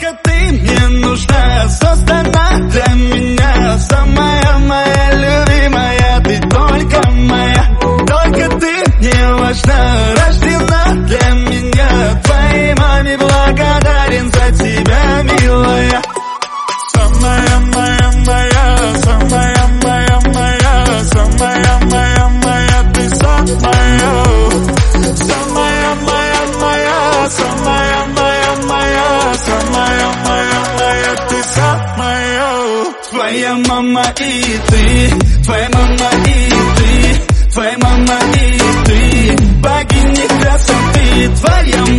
Только ты мне нужна, создана для меня. Самая моя любимая, ты только моя. Только ты мне важна, рождена для меня. Твоей маме благодарен за тебя, милая. Самая моя моя, самая моя моя, самая моя моя, ты самая. Самая моя моя, самая моя моя, самая моя моя, ты самая. Твоя мама и ты, твоя мама и ты, твоя мама и ты, богиня красоты, твоя